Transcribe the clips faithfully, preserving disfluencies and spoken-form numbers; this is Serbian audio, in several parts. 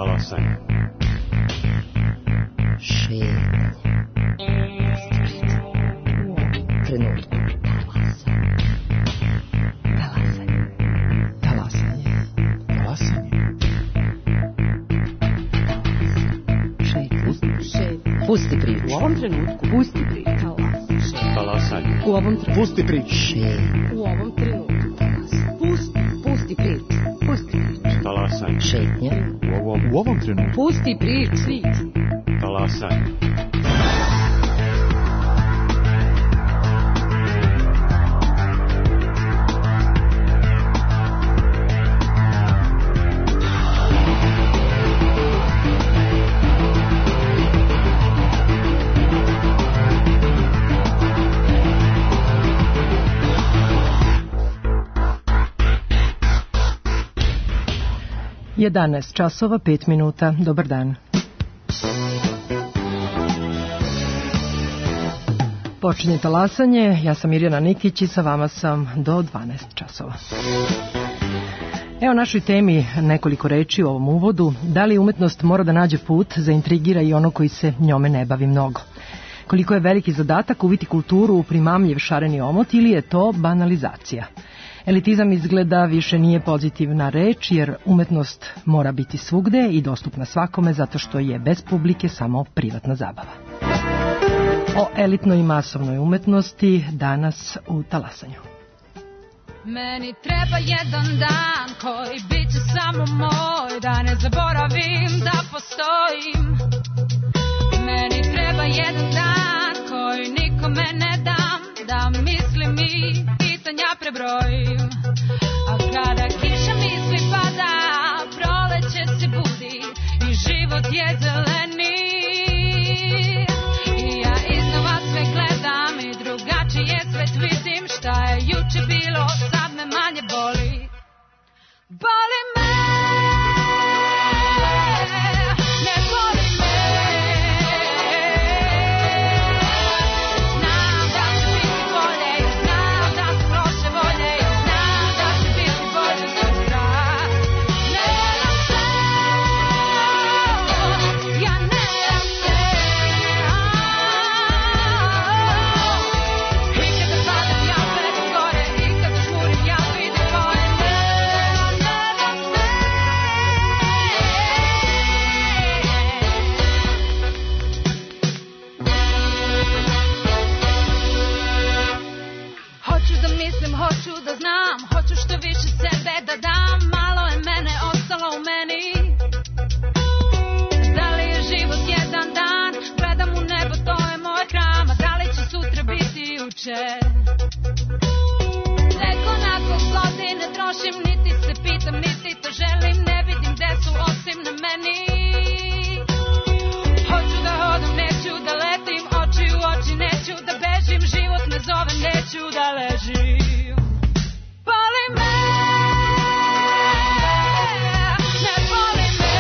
Talasanje. Šetanje. Trenutku. Talasanje. Talasanje. Talasanje. Šetanje. Šetanje. Pusti priču. U ovom trenutku. Pusti priču. Talasanje. U ovom trenutku. Pusti priču. Šetanje. U ovom trenutku. Pusti. Pusti priču. Pusti priču. Talasanje. Šetnja. U ovom, u ovom trenutku. Pusti priču. Talasanje. jedanaest časova pet minuta. Dobar dan. Počinje talasanje, ja sam Mirjana Nikić i sa vama sam do dvanaest časova. Evo našoj temi nekoliko reči u ovom uvodu. Da li umetnost mora da nađe put, zaintrigira i ono koji se njome ne bavi mnogo? Koliko je veliki zadatak uviti kulturu u primamljiv šareni omot ili je to banalizacija? Elitizam izgleda više nije pozitivna reč jer umetnost mora biti svugde i dostupna svakome zato što je bez publike samo privatna zabava. O elitnoj i masovnoj umetnosti danas u Talasanju. Meni treba jedan dan koji bit će samo moj, da ne zaboravim da postojim. Meni treba jedan dan koji nikome ne dam, da mislim i pitanja prebrojim. A kada kiša misli pada, proleće se budi i život je zeleni. I ja iznova sve gledam i drugačije svet vidim. Šta je juče bilo, sad me manje boli. Boli me, ne boli me. Znam da će biti bolje, ja znam da sam loše volje, ja znam da će biti bolje sutra. Ne dam se, ja ne dam se. I kada padam ja gledam gore, i kada žmurim ja vidim bolje. Ne, ne dam se. Hoću da mislim, hoću da znam, hoću što više sebe da dam. Malo je mene ostalo u meni. Da li je život jedan dan? Gledam u nebo, to je moj hram. A da li će sutra biti juče? Neko nakon godine trošim, niti se pitam, niti to želim. Ne vidim gde su osim na meni. Hoću da hodam, neću da letim, oči u oči, neću da bežim. Život me zove, neću da ležim. Boli me, ne boli me.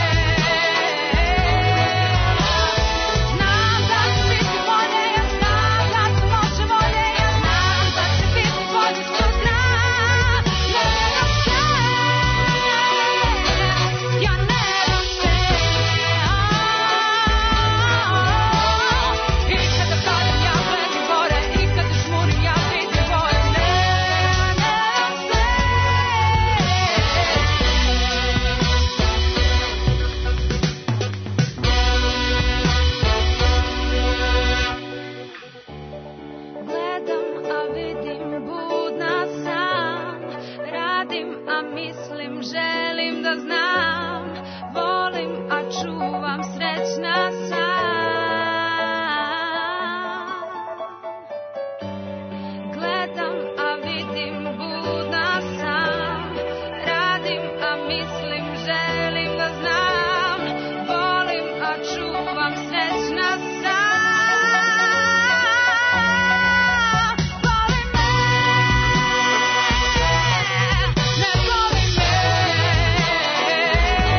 Znam da će biti bolje, ja znam da sam loše volje, ja znam da će biti bolje sutra. Ne dam se, ja ne dam se. I kada padam ja gledam gore, i kada žmurim ja vidim bolje. Ne, ne dam se. Gledam, a vidim, budna sam. Radim, a mislim, želim da znam. Volim, a čuvam, srećna sam. Gledam, a vidim, budna sam. Radim, a mislim, želim da znam. Volim, a čuvam, srećna sam. Boli me, ne boli me.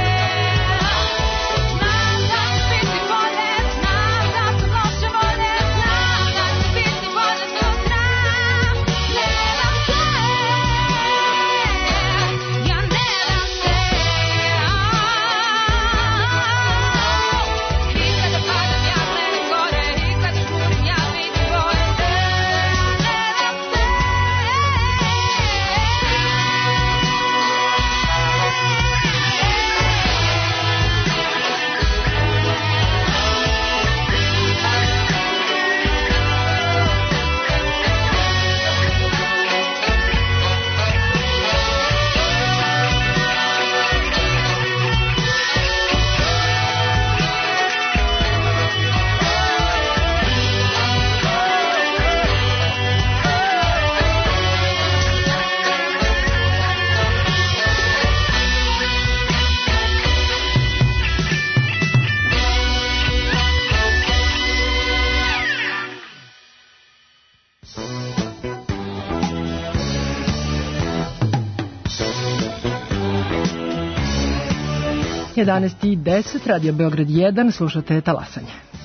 jedanaest i deset, Radio Beograd jedan, slušate Talasanje.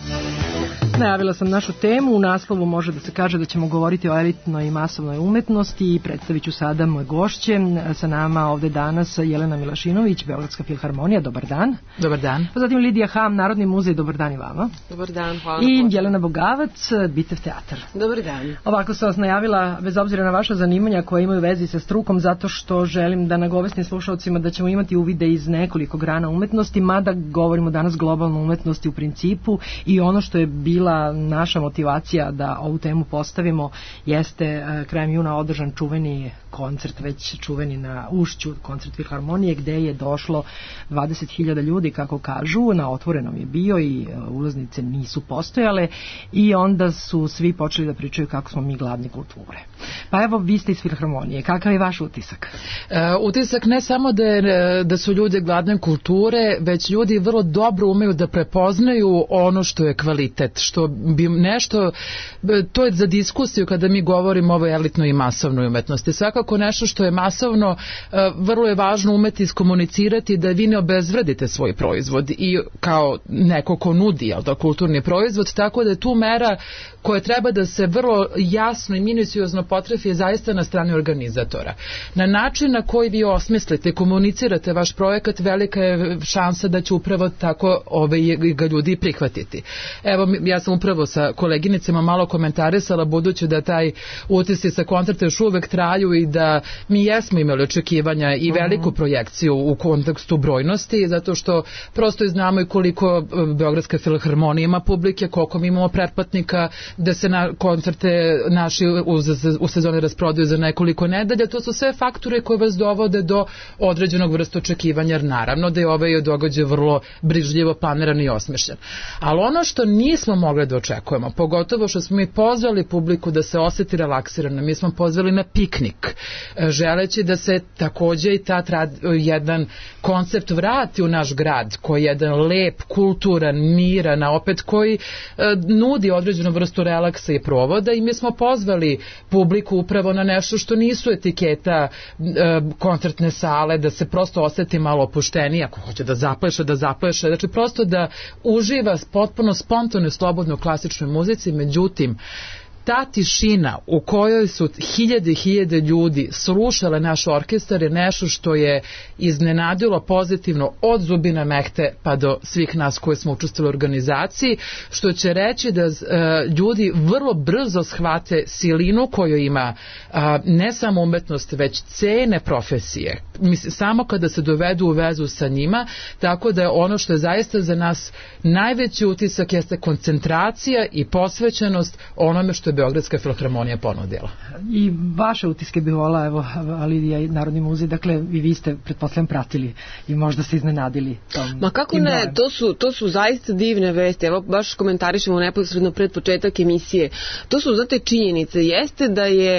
Najavila sam našu temu, u naslovu može da se kaže da ćemo govoriti o elitnoj i masovnoj umetnosti i predstavit ću sada moje gošće. Sa nama ovde danas Jelena Milašinović, Beogradska filharmonija, dobar dan. Dobar dan. Pa zatim Lidija Ham, Narodni muzej, dobar dan i vama. Dobar dan, hvala. I Jelena Bogavac, Bitev teatar. Dobar dan. Ovako sam vas najavila, bez obzira na vaša zanimanja koja imaju vezi sa strukom, zato što želim da nagovestim slušalcima da ćemo imati uvide iz nekoliko grana umetnosti, mada govorimo danas globalno umetnosti u principu i ono što je bilo naša motivacija da ovu temu postavimo jeste krajem juna održan čuveni koncert, već čuveni na Ušću, koncert filharmonije, gde je došlo dvadeset hiljada ljudi, kako kažu, na otvorenom je bio i ulaznice nisu postojale i onda su svi počeli da pričaju kako smo mi gladni kulture. Pa evo, vi ste iz filharmonije, kakav je vaš utisak? Uh, utisak ne samo da, je, da su ljudi gladne kulture, već ljudi vrlo dobro umeju da prepoznaju ono što je kvalitet, što bi nešto, to je za diskusiju kada mi govorimo o ovoj elitnoj i masovnoj umetnosti. Svakako nešto što je masovno, vrlo je važno umeti iskomunicirati da vi ne obezvredite svoj proizvod i kao neko ko nudi, jel da, kulturni proizvod, tako da je tu mera koja treba da se vrlo jasno i minuciozno potrefi je zaista na strani organizatora. Na način na koji vi osmislite i komunicirate vaš projekat, velika je šansa da će upravo tako ove, ga ljudi prihvatiti. Evo, ja sam upravo sa koleginicama malo komentarisala, budući da taj utisci sa koncerta još uvek traju i da mi jesmo imali očekivanja i veliku projekciju u kontekstu brojnosti, zato što prosto znamo i koliko Beogradska filharmonija ima publike, koliko mi imamo pretplatnika, da se na koncerte naši u, u sezoni rasprodaju za nekoliko nedelja. To su sve faktore koje vas dovode do određenog vrsta očekivanja, jer naravno da je ovaj događaj vrlo brižljivo planiran i osmišljen. Ali ono što nismo mogli da očekujemo, pogotovo što smo mi pozvali publiku da se osjeti relaksirano, mi smo pozvali na piknik, želeći da se takođe i ta trad, jedan koncept vrati u naš grad, koji je jedan lep, kulturan, miran, a opet koji e, nudi određenu vrstu relaksa i provoda, i mi smo pozvali publiku upravo na nešto što nisu etiketa e, koncertne sale, da se prosto osjeti malo opuštenije, ako hoće da zapleše, da zapleše, znači prosto da uživa potpuno spontano i slobodno u klasičnoj muzici. Međutim, ta tišina u kojoj su hiljade i hiljade ljudi slušale naš orkestar je nešto što je iznenadilo pozitivno od Zubina Mehte pa do svih nas koji smo učestvovali u organizaciji, što će reći da e, ljudi vrlo brzo shvate silinu koju ima a, ne samo umetnost, već cene profesije. Mislim, samo kada se dovedu u vezu sa njima, tako da ono što je zaista za nas najveći utisak jeste koncentracija i posvećenost onome što je Beogradska filharmonija ponudila. I vaše utiske bi volila, evo, Lidija i Narodni muzej, dakle, i vi ste, pretpostavljam, pratili i možda se iznenadili tom. Ma kako ne, to su, to su zaista divne vesti, evo, baš komentarišemo neposredno pred početak emisije. To su, znate, činjenice. Jeste da je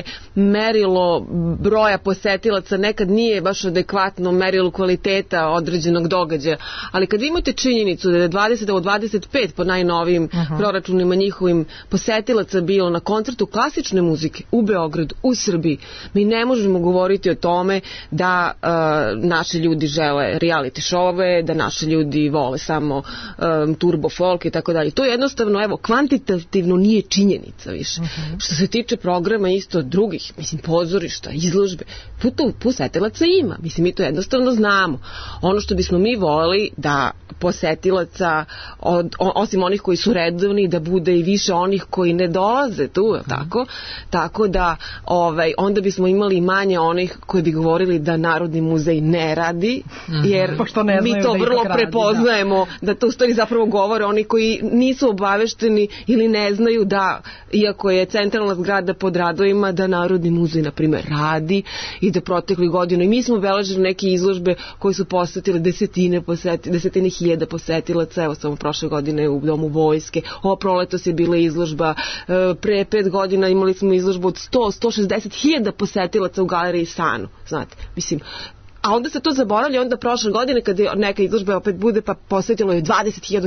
merilo broja posetilaca nekad nije baš adekvatno merilo kvaliteta određenog događaja, ali kad vi imate činjenicu da je dvadeset do dvadeset pet po najnovijim uh-huh. proračunima njihovim posetilaca bilo na koncertu klasične muzike u Beogradu, u Srbiji, mi ne možemo govoriti o tome da uh, naši ljudi žele reality showove, da naši ljudi vole samo um, turbo folk i tako dalje. To jednostavno, evo, kvantitativno nije činjenica više. Uh-huh. Što se tiče programa isto drugih, mislim, pozorišta, izložbe, putu posetilaca ima. Mislim, mi to jednostavno znamo. Ono što bismo mi voleli da posetilaca, od, o, osim onih koji su redovni, da bude i više onih koji ne dolaze tu, mm-hmm. tako? Tako da ovaj, onda bismo imali manje onih koji bi govorili da Narodni muzej ne radi, mm-hmm. jer mi to vrlo radi, prepoznajemo, da. da to u stvari zapravo govore oni koji nisu obavešteni ili ne znaju da, iako je centralna zgrada pod radovima, da Narodni muzej, na primjer, radi i da protekli godinu. I mi smo beležili neke izložbe koje su posetile desetine, poseti, desetine hiljada posetilaca, evo samo prošle godine u Domu vojske, ovo proletos je bila izložba, pre pet godina imali smo izložbu od sto do sto šezdeset hiljada posetilaca u galeriji Sanu, znate, mislim, a onda se to zaboravlja, onda prošle godine kad neka izložba opet bude, pa posetilo je dvadeset hiljada,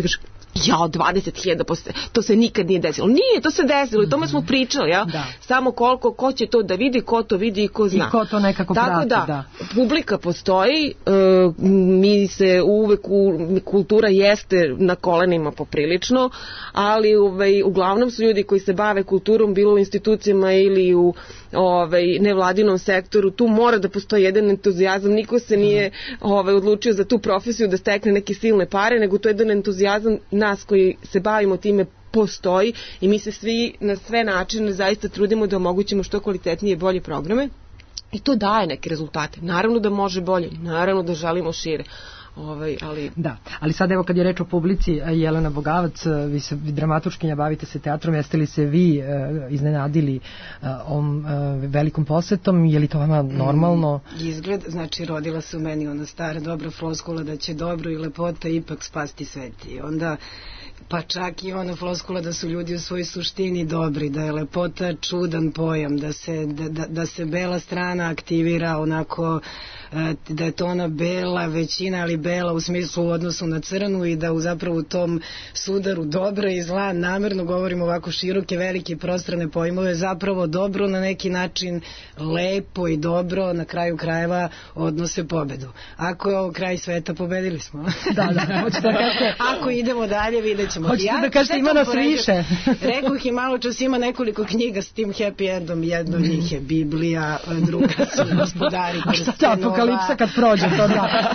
ja, dvadeset hiljada, to se nikad nije desilo. Nije, to se desilo i tome smo pričali, ja? Da. Samo koliko, ko će to da vidi, ko to vidi i ko zna. I ko to nekako Tako prati, da, da. publika postoji, uh, mi se uvek, u, kultura jeste na kolenima poprilično, ali ovaj, uglavnom su ljudi koji se bave kulturom, bilo u institucijama ili u ovaj, nevladinom sektoru, tu mora da postoji jedan entuzijazam, niko se nije ovaj, odlučio za tu profesiju da stekne neke silne pare, nego to je jedan entuzijazam nas koji se bavimo time postoji i mi se svi na sve načine zaista trudimo da omogućimo što kvalitetnije i bolje programe i to daje neke rezultate. Naravno da može bolje, naravno da želimo šire. Ovaj, ali... Da, ali sad evo kad je reč o publici, Jelena Bogavac, vi se vi dramaturškinja, bavite se teatrom, jeste li se vi e, iznenadili e, ovom e, velikom posetom, je li to vama normalno? Mm, izgled, znači rodila se u meni ona stara dobra floskula da će dobro i lepota ipak spasti svet i onda pa čak i ona floskula da su ljudi u svojoj suštini dobri, da je lepota čudan pojam, da se, da, da, da se bela strana aktivira onako, da je to ona bela većina, ali bela u smislu u odnosu na crnu i da u zapravo u tom sudaru dobra i zla, namerno govorimo ovako široke, velike, prostrane pojmove, zapravo dobro na neki način, lepo i dobro na kraju krajeva odnose pobedu. Ako je ovo kraj sveta, pobedili smo. Da, da, hoćete da kažete. Ako idemo dalje, vidjet ćemo. Hoćete ja, da kažete ima nas više. Rekoh i malo čas ima nekoliko knjiga s tim happy endom, jedna od njih je Biblija, druga su Gospodari prstenova. Apokalipsa kad prođe, to da.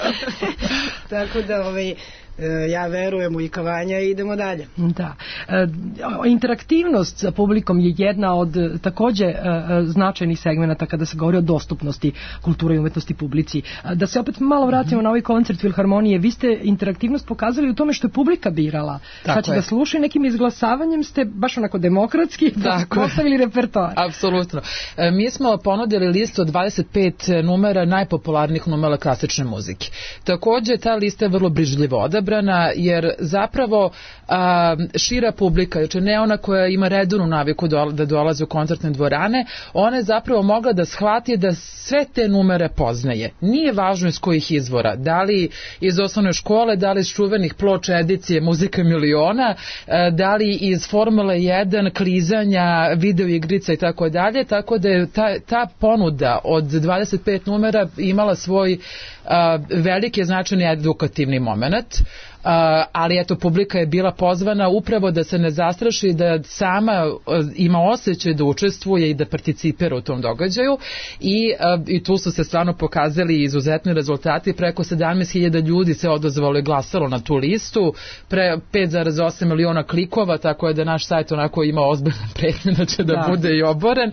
Tako da, ovaj, ja verujem u ikavanja i idemo dalje. Da. E, interaktivnost sa publikom je jedna od takođe e, značajnih segmenata kada se govori o dostupnosti kulture i umetnosti publici. Da se opet malo vratimo mm-hmm. na ovaj koncert Filharmonije, vi ste interaktivnost pokazali u tome što je publika birala. Šta će da sluša, nekim izglasavanjem ste baš onako demokratski postavili repertoar. Apsolutno. E, mi smo ponudili listu od dvadeset pet numera najpopularnijih numera klasične muzike. Takođe, ta lista je vrlo brižljivo odabrana, jer zapravo a, šira publika, znači ne ona koja ima redovnu naviku do, da dolazi u koncertne dvorane, ona je zapravo mogla da shvati da sve te numere poznaje. Nije važno iz kojih izvora, da li iz osnovne škole, da li iz čuvenih ploča edicije Muzika miliona, a, da li iz Formule jedan, klizanja, video igrica i tako dalje, tako da je ta, ta ponuda od dvadeset pet numera imala svoj a, veliki značajni edukativni moment. Uh, ali eto, publika je bila pozvana upravo da se ne zastraši, da sama uh, ima osjećaj da učestvuje i da participira u tom događaju i, uh, i tu su se stvarno pokazali izuzetni rezultati, preko sedamnaest hiljada ljudi se odazvalo i glasalo na tu listu, pre pet zarez osam miliona klikova, tako je da naš sajt onako ima ozbiljan pretnje da će da, da bude i oboren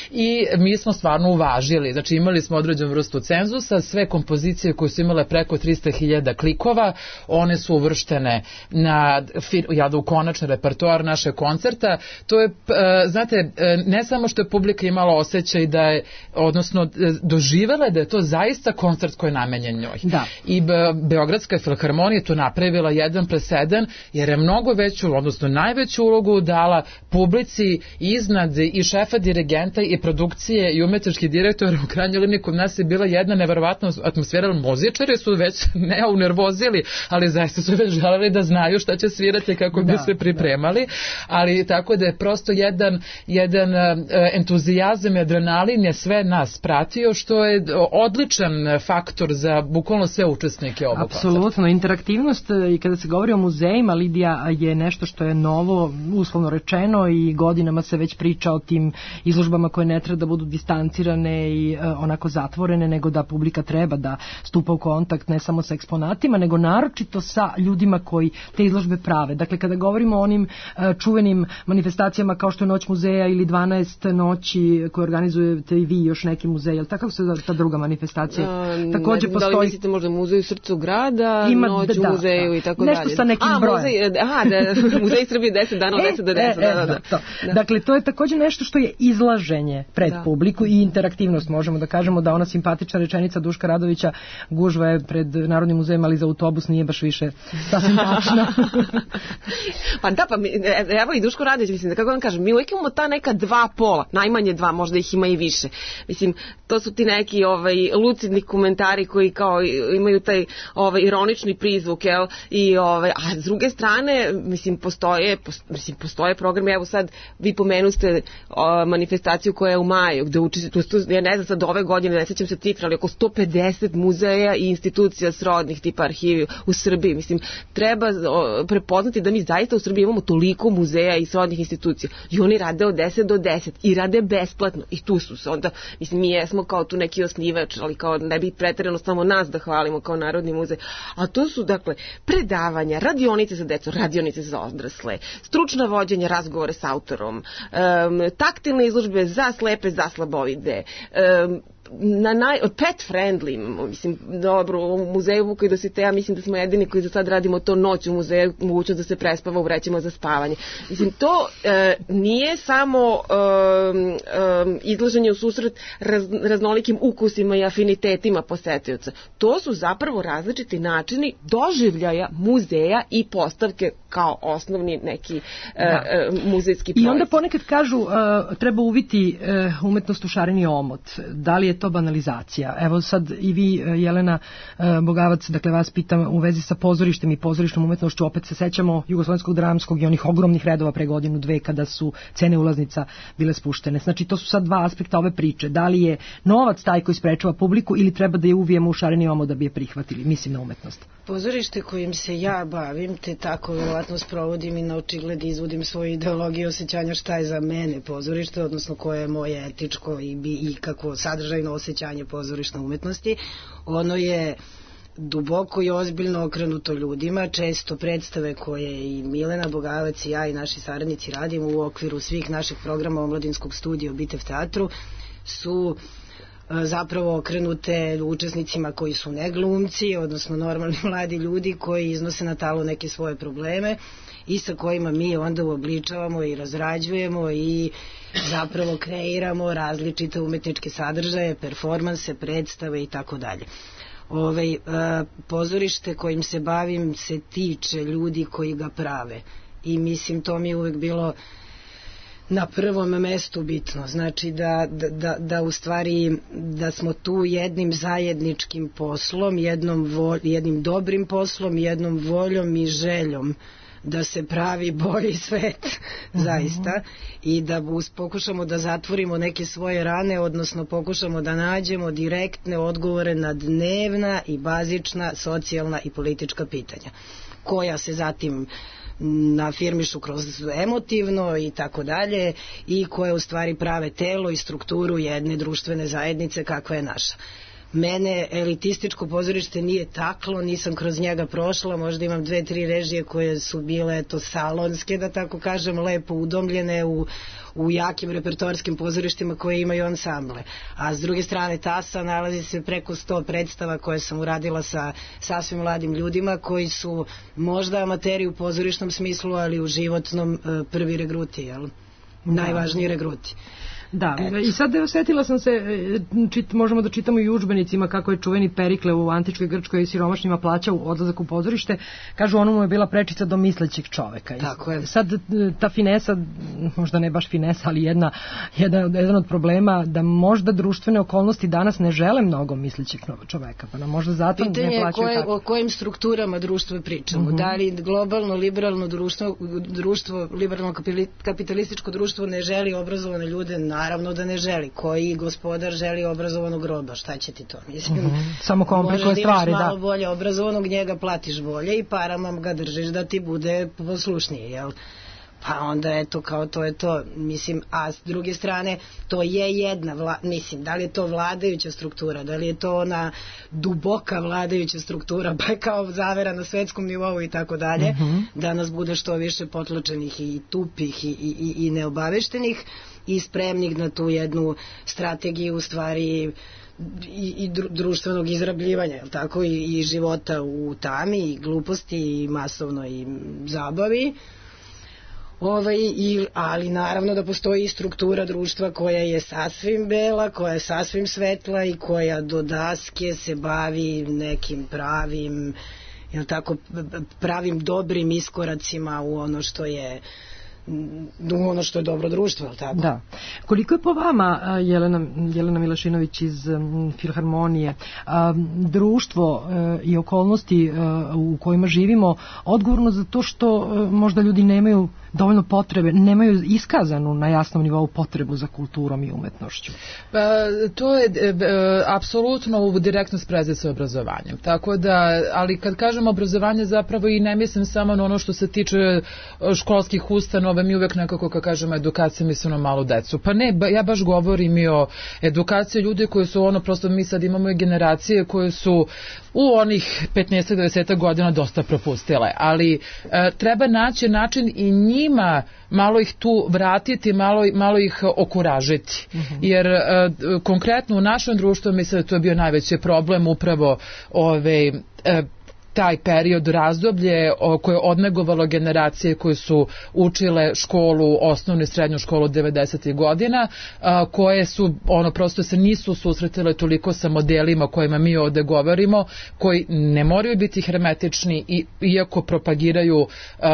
i mi smo stvarno uvažili, znači imali smo određenu vrstu cenzusa, sve kompozicije koje su imale preko trista hiljada klikova, one su uvrštene na, ja da u konačni repertoar naše koncerta. To je, znate, ne samo što je publika imala osjećaj da je, odnosno doživela da je to zaista koncert koji je namenjen njoj. Da. I Beogradska filharmonija tu napravila jedan presedan, jer je mnogo veću, odnosno najveću ulogu dala publici iznad i šefa dirigenta i produkcije i umetnički direktor. U krajnjoj liniji kod nas je bila jedna neverovatna atmosfera, muzičari su već ne unervozili, ali zaista su već želeli da znaju šta će svirati kako bi da, se pripremali, da. Ali tako da je prosto jedan, jedan entuzijazam i adrenalin je sve nas pratio, što je odličan faktor za bukvalno sve učesnike ovog koncerta. Apsolutno, interaktivnost i kada se govori o muzejima, Lidija, je nešto što je novo, uslovno rečeno, i godinama se već priča o tim izložbama koje ne treba da budu distancirane i onako zatvorene, nego da publika treba da stupa u kontakt ne samo sa eksponatima, nego naročito sa ljudima koji te izložbe prave. Dakle, kada govorimo o onim uh, čuvenim manifestacijama kao što je Noć muzeja ili dvanaest noći koje organizujete i vi još neki muzej, ali tako se ta druga manifestacija? Um, Takođe postoji... Da li mislite možda muzej u srcu grada, Ima, Noć da, u muzeju da, i tako nešto dalje? Nešto sa nekim A, brojem. Muzej, aha, da, muzej Srbije deset dana, e, deset do deset. E, da, da, da. To. Da. Dakle, to je takođe nešto što je izlaženje pred da. publiku i interaktivnost. Možemo da kažemo da ona simpatična rečenica Duška Radovića, gužva je pred Narodnim muzejem, ali za autobus nije baš više Sasvim tačno. Pa da, pa mi, evo i Duško Radović, mislim da kako vam kažem, mi uvijek imamo ta neka dva pola, najmanje dva, možda ih ima i više. Mislim, to su ti neki ovaj, lucidni komentari koji kao imaju taj ovaj, ironični prizvuk, jel? I, ovaj, a s druge strane, mislim, postoje, postoje, mislim, postoje programi, evo sad vi pomenuste o, manifestaciju koja je u maju, gde uči, tu, tu, ja ne znam sad ove godine, ne sećam se cifra, ali oko sto pedeset muzeja i institucija srodnih tipa arhivi u Srbiji. Mislim, treba o, prepoznati da mi zaista u Srbiji imamo toliko muzeja i srodnih institucija i oni rade od deset do deset i rade besplatno i tu su se onda, mislim, mi jesmo kao tu neki osnivač, ali kao ne bi preterano samo nas da hvalimo kao Narodni muzej, a to su dakle predavanja, radionice za decu, radionice za odrasle, stručna vođenja, razgovore s autorom, um, taktilne izložbe za slepe, za slabovide, um, na naj, pet friendly, mislim, dobro, u muzeju Vuka i Dositeja mislim da smo jedini koji za sad radimo to noć u muzeju, mogućnost da se prespava u vrećima za spavanje. Mislim, to e, nije samo e, e, izlaženje u susret raz, raznolikim ukusima i afinitetima posetioca. To su zapravo različiti načini doživljaja muzeja i postavke kao osnovni neki e, e, muzejski proizvod. I onda ponekad kažu uh, treba uviti uh, umetnost u šareni omot. Da li je to banalizacija? Evo sad i vi, Jelena uh, Bogavac, dakle vas pitam u vezi sa pozorištem i pozorišnom umetnošću, opet se sećamo Jugoslovenskog dramskog i onih ogromnih redova pre godinu dve kada su cene ulaznica bile spuštene. Znači to su sad dva aspekta ove priče. Da li je novac taj koji sprečava publiku ili treba da je uvijemo u šareni omot da bi je prihvatili? Mislim na umetnost. Pozorište kojim se ja bavim, te tako vjerovatno sprovodim i na očigled izvodim svoju ideologiju osjećanja šta je za mene pozorište, odnosno koje je moje etičko i, bi, i kako sadržajno osjećanje pozorišne umetnosti. Ono je duboko i ozbiljno okrenuto ljudima, često predstave koje i Milena Bogavac i ja i naši saradnici radimo u okviru svih naših programa Omladinskog studija u Bitev teatru su zapravo okrenute učesnicima koji su ne glumci, odnosno normalni mladi ljudi koji iznose na talo neke svoje probleme i sa kojima mi onda uobličavamo i razrađujemo i zapravo kreiramo različite umetničke sadržaje, performanse, predstave i tako dalje. Ovaj, pozorište kojim se bavim se tiče ljudi koji ga prave i mislim to mi je uvek bilo na prvom mestu bitno, znači da, da, da u stvari da smo tu jednim zajedničkim poslom, jednom vo, jednim dobrim poslom, jednom voljom i željom da se pravi bolji svet, zaista, i da pokušamo da zatvorimo neke svoje rane, odnosno pokušamo da nađemo direktne odgovore na dnevna i bazična socijalna i politička pitanja, koja se zatim afirmišu kroz emotivno i tako dalje i koje u stvari prave telo i strukturu jedne društvene zajednice kakva je naša. Mene elitističko pozorište nije taklo, nisam kroz njega prošla, možda imam dve, tri režije koje su bile to salonske, da tako kažem, lepo udomljene u, u jakim repertoarskim pozorištima koje imaju ansamble. A s druge strane Tasa nalazi se preko sto predstava koje sam uradila sa sasvim mladim ljudima koji su možda amateri u pozorišnom smislu, ali u životnom prvi regruti, jel? Najvažniji regruti. Da, eto. I sad osjetila sam se, čit, možemo da čitamo i u udžbenicima kako je čuveni Perikle u antičkoj Grčkoj i siromašnjima plaćao odlazak u pozorište, kažu ono mu je bila prečica do mislećeg čoveka. Tako je. Sad ta finesa, možda ne baš finesa, ali jedna, jedan, jedan od problema da možda društvene okolnosti danas ne žele mnogo mislećeg čoveka, pa nam možda zato pitanje ne plaćaju koje, tako. O kojim strukturama društva pričamo, uh-huh. Da li globalno liberalno društvo, društvo liberalno kapitalističko društvo ne želi obrazovane ljude? Naravno da ne želi. Koji gospodar želi obrazovanog roba? Šta će ti to? Mislim, uh-huh. Samo komplikuje stvari, da. Malo bolje obrazovanog, njega platiš bolje i parama ga držiš da ti bude poslušnije, jel? Pa onda eto, kao to je to. Mislim, a s druge strane, to je jedna, vla, mislim, da li je to vladajuća struktura, da li je to ona duboka vladajuća struktura, pa je kao zavera na svetskom nivou i tako dalje, da nas bude što više potlačenih i tupih i, i, i neobaveštenih i spremnih na tu jednu strategiju u stvari i, i društvenog izrabljivanja, jel tako, i, i života u tami i gluposti i masovnoj i zabavi. Ovaj, i, ali naravno da postoji i struktura društva koja je sasvim bela, koja je sasvim svetla i koja do daske se bavi nekim pravim jel tako, pravim dobrim iskoracima u ono što je u ono što je dobro društvo, jel tako? Da. Koliko je po vama, Jelena, Jelena Milašinović iz um, Filharmonije, um, društvo uh, i okolnosti uh, u kojima živimo odgovorno za to što uh, možda ljudi nemaju dovoljno potrebe, nemaju iskazanu na jasnom nivou potrebu za kulturom i umetnošću? Pa, to je e, e, apsolutno u direktno sprezi sa obrazovanjem. Tako da, ali kad kažem obrazovanje zapravo i ne mislim samo na ono što se tiče školskih ustanova, mi uvek nekako kad kažemo edukacija mislim na malu decu. Pa ne, ba, ja baš govorim i o edukaciji ljudi koji su ono, prosto mi sad imamo i generacije koje su u onih petnaest do dvadeset godina dosta propustile, ali e, treba naći način i njima malo ih tu vratiti, malo, malo ih okuražiti. Mm-hmm. Jer e, konkretno u našem društvu mislim da to je bio najveći problem upravo ove, e, taj period, razdoblje koje je odnegovalo generacije koje su učile školu, osnovnu i srednju školu devedesetih godina, koje su, ono, prosto se nisu susretile toliko sa modelima kojima mi ovde govorimo, koji ne moraju biti hermetični i iako propagiraju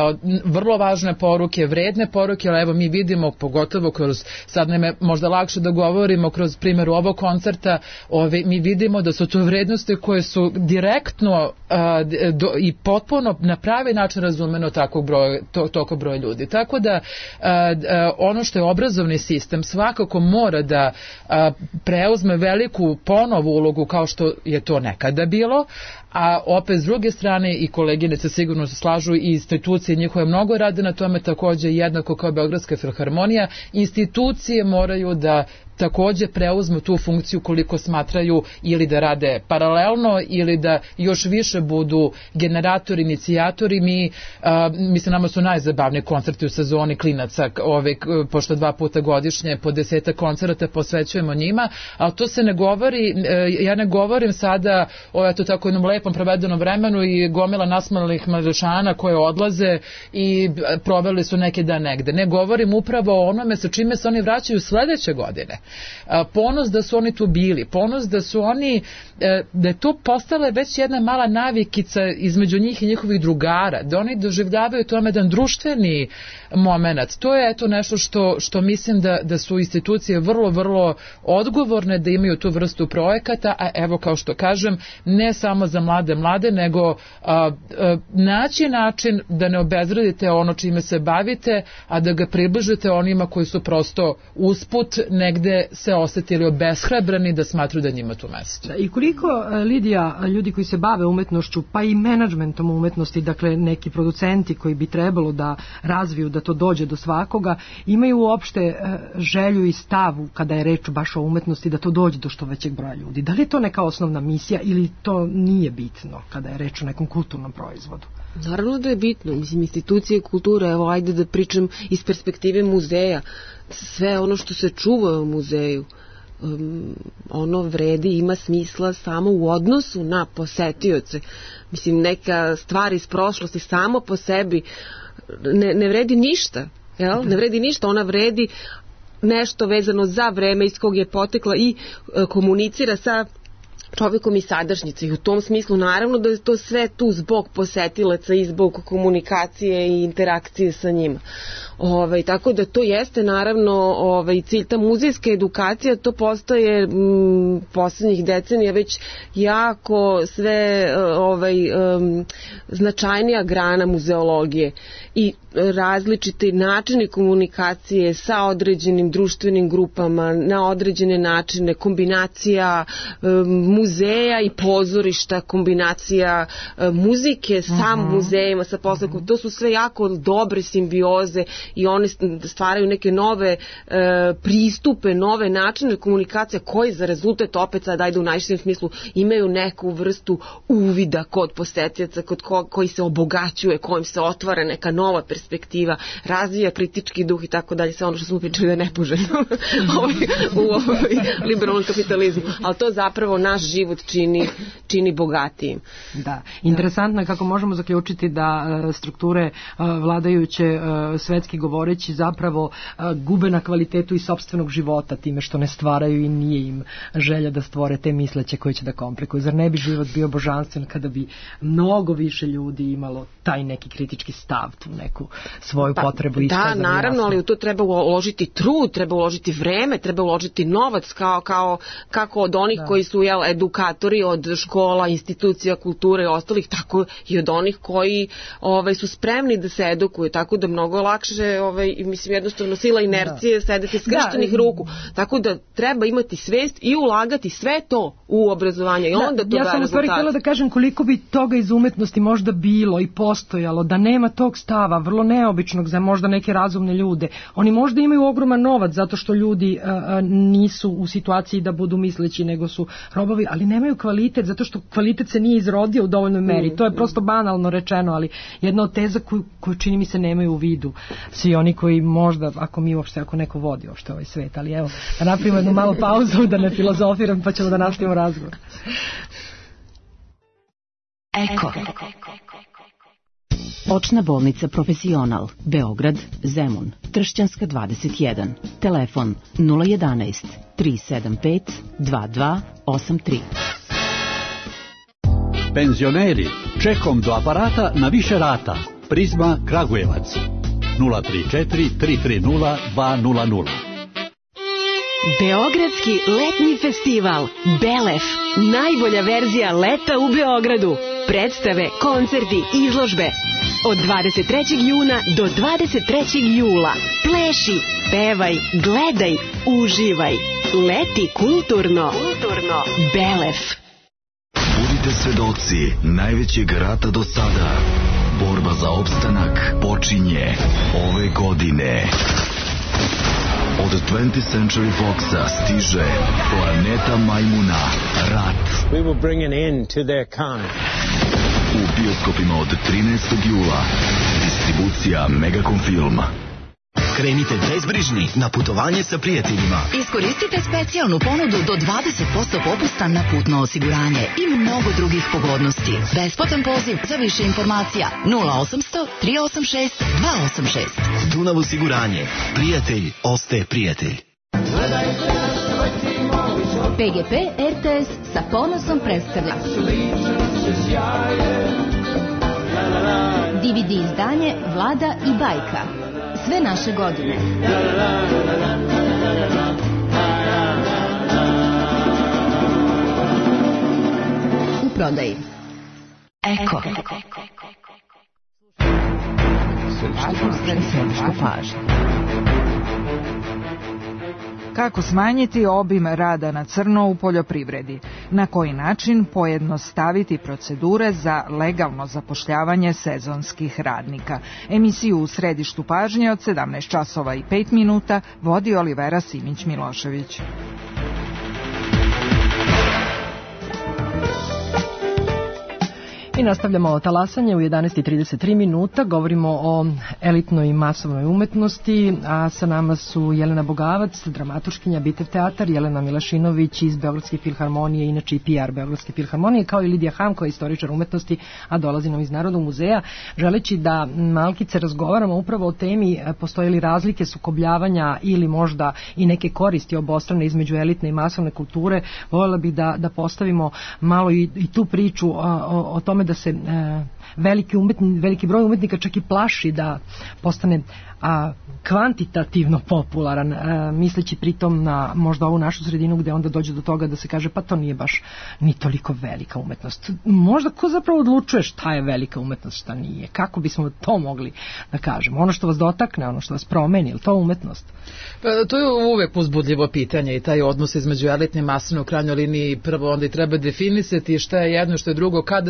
vrlo važne poruke, vredne poruke, ali evo mi vidimo, pogotovo kroz, sad nam je možda lakše da govorimo kroz primjer ovog koncerta, ove, mi vidimo da su to vrednosti koje su direktno Do, i potpuno na pravi način razumeno takvog broja, to, toko broja ljudi. Tako da a, a, ono što je obrazovni sistem svakako mora da a, preuzme veliku ponovu ulogu kao što je to nekada bilo, a opet s druge strane i koleginice sigurno se slažu i institucije njihove mnogo rade na tome, takođe jednako kao Beogradska filharmonija, institucije moraju da takođe preuzmu tu funkciju koliko smatraju ili da rade paralelno ili da još više budu generatori, inicijatori. Mi, a, mislim, nama su najzabavniji koncerti u sezoni klinaca, ove, pošto dva puta godišnje po deseta koncerta posvećujemo njima, ali to se ne govori, ja ne govorim sada o eto tako jednom lepom provedenom vremenu i gomila nasmalih mladošana koje odlaze i proveli su neki dan negde. Ne govorim upravo o onome sa čime se oni vraćaju sledeće godine. Ponos da su oni tu bili, ponos da su oni, da je to postala već jedna mala navikica između njih i njihovih drugara, da oni doživljavaju tome jedan društveni moment. To je eto nešto što, što mislim da, da su institucije vrlo, vrlo odgovorne da imaju tu vrstu projekata, a evo kao što kažem, ne samo za mlade mlade, nego a, a, naći način da ne obezvredite ono čime se bavite, a da ga približite onima koji su prosto usput negde se osetili obeshrabrani da smatruju da njima tu mesto. I koliko, Lidija, ljudi koji se bave umetnošću, pa i menadžmentom umetnosti, dakle neki producenti koji bi trebalo da razviju, da to dođe do svakoga, imaju uopšte želju i stavu kada je reč baš o umetnosti da to dođe do što većeg broja ljudi? Da li je to neka osnovna misija ili to nije bitno kada je reč o nekom kulturnom proizvodu? Naravno da je bitno. Mislim, institucije kulture, evo ajde da pričam iz perspektive muzeja. Sve ono što se čuva u muzeju, um, ono vredi, ima smisla samo u odnosu na posetioce. Mislim, neka stvar iz prošlosti samo po sebi ne, ne vredi ništa. Jel? Ne vredi ništa, ona vredi nešto vezano za vreme iz kog je potekla i e, komunicira sa čovjekom i sadašnjice. I u tom smislu naravno da je to sve tu zbog posetilaca i zbog komunikacije i interakcije sa njima. Ovaj, tako da to jeste naravno ovaj, cilj. Ta muzejska edukacija, to postaje m, poslednjih decenija već jako sve ovaj, um, značajnija grana muzeologije i različite načine komunikacije sa određenim društvenim grupama na određene načine, kombinacija um, muzeja i pozorišta, kombinacija um, muzike sa uh-huh. muzejima, sa poslekom, to su sve jako dobre simbioze i one stvaraju neke nove e, pristupe, nove načine komunikacija koji za rezultat opet sad ajde u najširem smislu imaju neku vrstu uvida kod posetioca, kod ko, koji se obogaćuje, kojim se otvara neka nova perspektiva perspektiva, razvija kritički duh i tako dalje, sve ono što smo pričali da je nepoželjno u ovoj liberalnom kapitalizmu, ali to zapravo naš život čini, čini bogatijim. Da, interesantno je kako možemo zaključiti da strukture vladajuće svetski govoreći zapravo gube na kvalitetu i sopstvenog života time što ne stvaraju i nije im želja da stvore te misleće koje će da komplikuju. Zar ne bi život bio božanstven kada bi mnogo više ljudi imalo taj neki kritički stav, tu neku svoju pa, potrebu da, iskazati naravno, jasno. Ali u to treba uložiti trud, treba uložiti vreme, treba uložiti novac kao, kao kako od onih da. koji su jel, edukatori od škola, institucija, kulture i ostalih, tako i od onih koji ovaj, su spremni da se edukuju, tako da mnogo lakše, ovaj, mislim, jednostavno sila inercije da. sedeti skrštenih da. ruku, tako da treba imati svest i ulagati sve to u obrazovanje i da, onda to ja daje rezultat. Ja sam u stvari htjela da kažem koliko bi toga iz umetnosti možda bilo i postojalo, da nema tog stava, vrlo neobičnog za možda neke razumne ljude. Oni možda imaju ogroman novac zato što ljudi a, a, nisu u situaciji da budu misleći nego su robovi, ali nemaju kvalitet zato što kvalitet se nije izrodio u dovoljnoj meri. To je prosto banalno rečeno, ali jedna od teza koju, koju čini mi se nemaju u vidu svi oni koji možda, ako mi uopšte, ako neko vodi uopšte ovaj svet, ali evo, da napravimo jednu malu pauzu, da ne filozofiram, pa ćemo da nastavimo razgovor. Eko. Očna bolnica Profesional, Beograd, Zemun, Tršćanska dvadeset jedan, telefon nula jedanaest tri sedam pet dva dva osam tri. Penzioneri, čekom do aparata na više rata. Prizma Kragujevac nula tri četiri tri tri nula dva nula nula. Beogradski letnji festival Belef, najbolja verzija leta u Beogradu. Predstave, koncerti, izložbe. Od dvadeset trećeg juna do dvadeset trećeg jula. Pleši, pevaj, gledaj, uživaj. Leti kulturno. Kulturno. Belef. Budite svedoci najvećeg rata do sada. Borba za opstanak počinje ove godine. Od twentieth Century Foxa stiže Planeta Majmuna, Rat. We will bring an end to their kind. U bioskopima od trinaestog jula. Distribucija Megacom Film. Krenite bezbrižni na putovanje sa prijateljima. Iskoristite specijalnu ponudu do dvadeset posto popusta na putno osiguranje i mnogo drugih pogodnosti. Besplatan poziv za više informacija nula osamsto tri osam šest dva osam šest. Dunav osiguranje. Prijatelj ostaje prijatelj. P G P R T S sa ponosom predstavlja D V D izdanje Vlada i bajka. Sve naše godine. U prodaji. Eko. Središte pažnje. Kako smanjiti obim rada na crno u poljoprivredi? Na koji način pojednostaviti procedure za legalno zapošljavanje sezonskih radnika? Emisiju u središtu pažnje od sedamnaest časova i pet minuta vodi Olivera Simić-Milošević. I nastavljamo talasanje u jedanaest i trideset tri minuta. Govorimo o elitnoj i masovnoj umetnosti, a sa nama su Jelena Bogavac, dramaturškinja, Bitev teatar, Jelena Milašinović iz Beogradske filharmonije, inače i P R Beogradske filharmonije, kao i Lidija Ham, koja je istoričar umetnosti, a dolazi nam iz Narodnog muzeja. Želeći da malkice razgovaramo upravo o temi postoje li razlike, sukobljavanja ili možda i neke koristi obostrane između elitne i masovne kulture, voljela bih da, da postavimo malo i, i tu priču o, o, o tome da se e, veliki, umetni, veliki broj umetnika čak i plaši da postane a, kvantitativno popularan, e, misleći pritom na možda ovu našu sredinu gde onda dođe do toga da se kaže pa to nije baš ni toliko velika umetnost. Možda ko zapravo odlučuje šta je velika umetnost, šta nije? Kako bismo to mogli da kažemo? Ono što vas dotakne, ono što vas promeni, je li to umetnost? Pa, to je uvek uzbudljivo pitanje i taj odnos između elitne i masovne u krajnjoj liniji prvo onda i treba definisati šta je jedno, što je drugo, kada se uopšte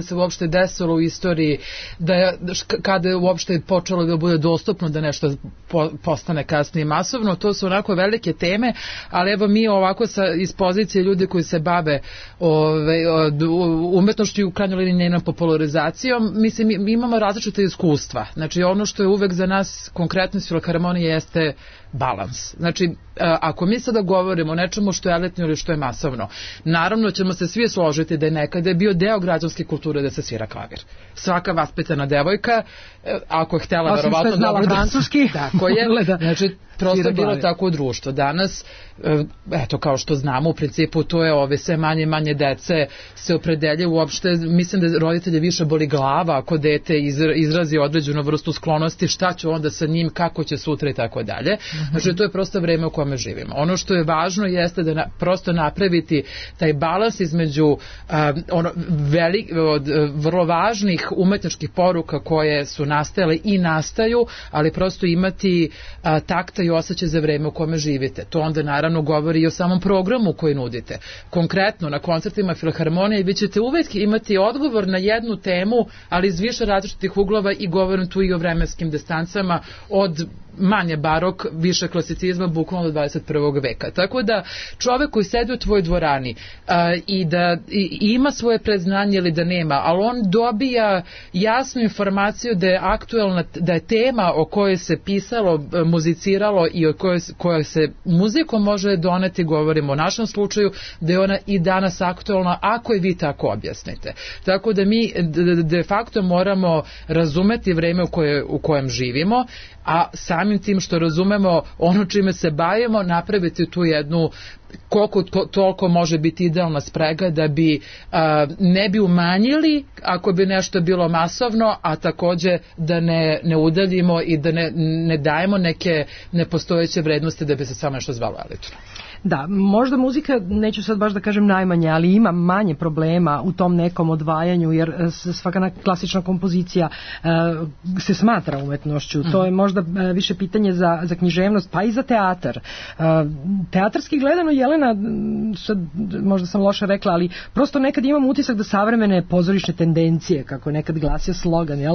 desilo u istoriji, da je, kada je uopšte počelo da bude dostupno da nešto po, postane kasnije masovno. To su onako velike teme, ali evo mi ovako sa, iz pozicije ljudi koji se bave ove, umetnošću i u krajnjoj liniji njenom popularizacijom, mislim, mi, mi imamo različite iskustva. Znači, ono što je uvek za nas konkretno iz Filharmonije jeste balans. Znači, ako mi sada govorimo o nečemu što je elitno ili što je masovno, naravno ćemo se svi složiti da je nekada je bio deo građanske kulture da se svira klavir. Svaka vaspitana devojka, ako je htjela verovatno dobro... Osim što je znala francuski. Tako je. Znači, prosto je bilo tako društvo. Danas, eto, kao što znamo, u principu to je ove sve manje i manje dece se opredelje uopšte, mislim da roditelje više boli glava ako dete izrazi određenu vrstu sklonosti, šta će onda sa njim, kako će sutra i tako dalje. Znači, to je prosto vreme u kome živimo. Ono što je važno jeste da na, prosto napraviti taj balans između uh, ono, velik, od, vrlo važnih umetničkih poruka koje su nastajale i nastaju, ali prosto imati uh, takta i osjećaj za vreme u kome živite. To onda naravno govori i o samom programu koji nudite. Konkretno na koncertima Filharmonije vi ćete uvijek imati odgovor na jednu temu, ali iz više različitih uglova i govorim tu i o vremenskim distancama od manje barok, više klasicizma, bukvalno do dvadeset prvog veka. Tako da čovek koji sedi u tvojoj dvorani uh, i da i, ima svoje predznanje ili da nema, ali on dobija jasnu informaciju da je aktuelna, da je tema o kojoj se pisalo, muziciralo i o kojoj, kojoj se muzikom može doneti, govorimo o našem slučaju, da je ona i danas aktuelna ako je vi tako objasnite. Tako da mi de, de facto moramo razumeti vreme u, koje, u kojem živimo, a samim tim što razumemo ono čime se bavimo, napraviti tu jednu koliko to, toliko može biti idealna sprega da bi a, ne bi umanjili ako bi nešto bilo masovno, a takođe da ne, ne udaljimo i da ne, ne dajemo neke nepostojeće vrednosti da bi se samo nešto zvalo elitno. Da, možda muzika, neću sad baš da kažem najmanje, ali ima manje problema u tom nekom odvajanju, jer svaka klasična kompozicija uh, se smatra umetnošću. Mm. To je možda uh, više pitanje za, za književnost, pa i za teatar. Uh, teatarski gledano, Jelena, sad možda sam loše rekla, ali prosto nekad imam utisak da savremene pozorišne tendencije, kako je nekad glasio slogan, jel,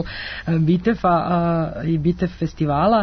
Bitefa uh, i Bitef festivala,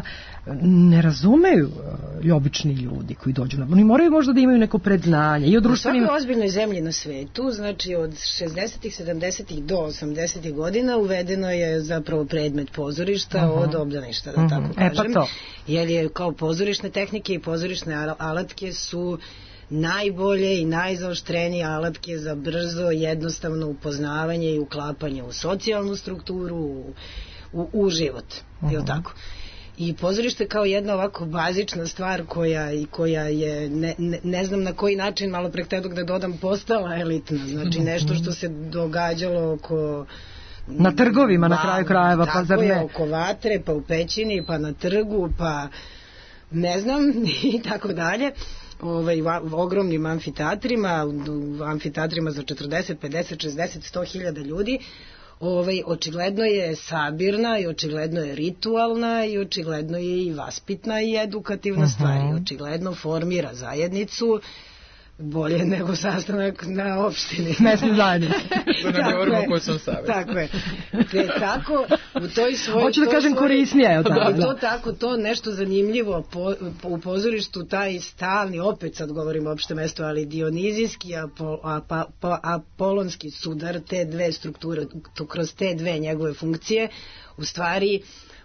ne razumeju uh, i obični ljudi koji dođu na... Oni moraju možda da imaju neko predznanje i o društvenim... U svakoj ozbiljnoj zemlji na svetu, znači od šezdesetih, sedamdesetih do osamdesetih godina uvedeno je zapravo predmet pozorišta uh-huh. od obdaništa, da uh-huh. tako kažem. E pa to. Jer je kao pozorišne tehnike i pozorišne alatke su najbolje i najzaoštrenije alatke za brzo, jednostavno upoznavanje i uklapanje u socijalnu strukturu, u, u, u život. Uh-huh. Je li tako? I pozorište kao jedna ovako bazična stvar koja, koja je, ne, ne, ne znam na koji način, malo pre htedog da dodam, postala elitna. Znači nešto što se događalo oko... Na trgovima, na kraju krajeva, pa zar ne? Tako je, oko Vatre, pa u Pećini, pa na trgu, pa ne znam, i tako dalje. Ovaj, u ogromnim amfiteatrima, u amfiteatrima za četrdeset, pedeset, šezdeset, sto hiljada ljudi. Ovaj, očigledno je sabirna i očigledno je ritualna i očigledno je i vaspitna i edukativna uh-huh. stvar i očigledno formira zajednicu bolje nego sastanak na opštini. Mesne zajednice. Da ne govorimo o kojom savjet. Tako je. Te tako, u toj svoj... Hoću da kažem svoj, korisnije. Je da, da. To tako, to nešto zanimljivo po, po, u pozorištu, taj stalni, opet sad govorimo o opšte mesto, ali dionizijski, apo, apa, pa, apolonski sudar, te dve strukture, to kroz te dve njegove funkcije, u stvari...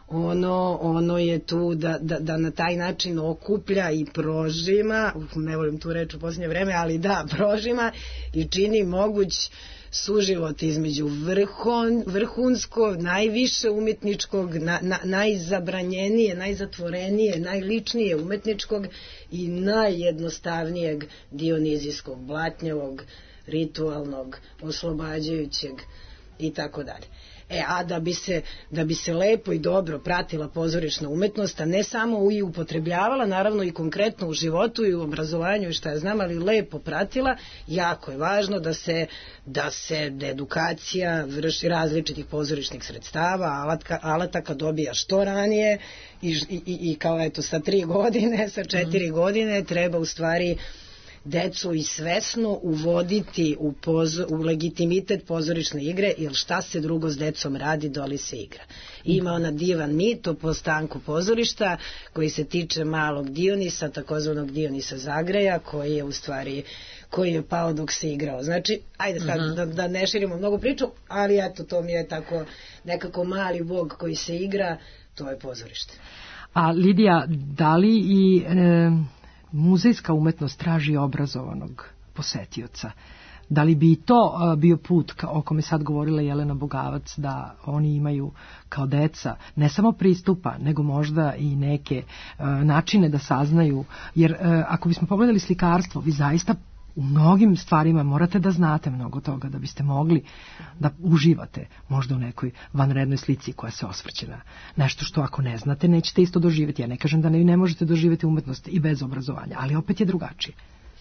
Ono, ono je tu da, da, da na taj način okuplja i prožima, ne volim tu reč u posljednje vreme, ali da, prožima i čini moguć suživot između vrhun, vrhunskog, najviše umetničkog, na, na, najzabranjenije, najzatvorenije, najličnije umetničkog i najjednostavnijeg dionizijskog, blatnjavog, ritualnog, oslobađajućeg i tako dalje. E, a da bi se, da bi se lepo i dobro pratila pozorišna umetnost, a ne samo i upotrebljavala, naravno i konkretno u životu i u obrazovanju i šta ja znam, ali lepo pratila, jako je važno da se, da se edukacija vrši različitih pozorišnih sredstava, alatka, alataka dobija što ranije i, i, i kao eto sa tri godine, sa četiri mm. godine treba u stvari decu i svesno uvoditi u, pozo, u legitimitet pozorišne igre, jer šta se drugo s decom radi, doli se igra. Ima ona divan mit o postanku pozorišta koji se tiče malog Dionisa, takozvanog Dionisa Zagreja, koji je u stvari koji je pao dok se igrao. Znači, ajde sad uh-huh. da, da ne širimo mnogo priču, ali eto, to mi je tako nekako mali bog koji se igra, to je pozorište. A Lidija, da li i e, muzejska umetnost traži obrazovanog posetioca? Da li bi to a, bio put ka, o kome sad govorila Jelena Bogavac, da oni imaju kao deca ne samo pristupa, nego možda i neke a, načine da saznaju, jer a, ako bismo pogledali slikarstvo, vi zaista u mnogim stvarima morate da znate mnogo toga da biste mogli da uživate možda u nekoj vanrednoj slici koja se osvrće na nešto što ako ne znate nećete isto doživjeti. Ja ne kažem da ne, ne možete doživjeti umetnost i bez obrazovanja, ali opet je drugačije.